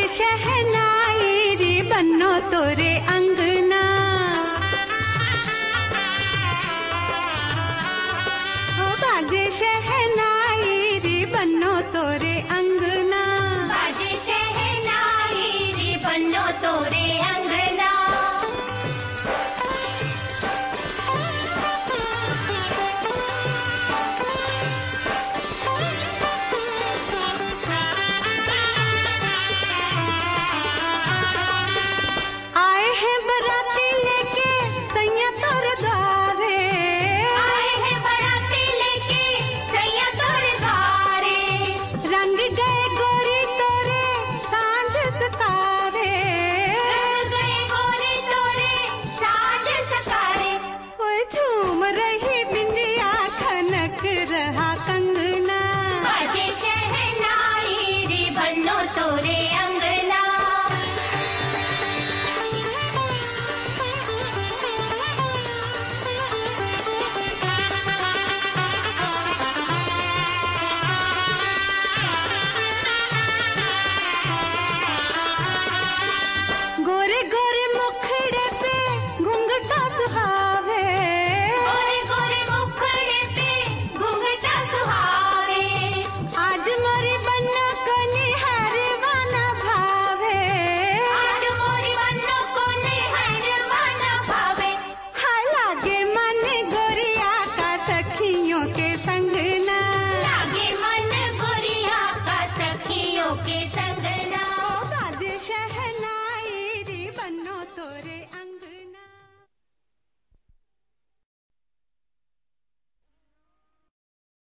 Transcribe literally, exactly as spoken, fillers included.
शहनाई रे बन्नो तोरे अंगना, ओ बाजे शहनाई रे बन्नो तोरे अंगना, बाजे शहनाई रे बन्नो तोरे अंगना। आए हैं बराती लेके सैया तोर द्वार,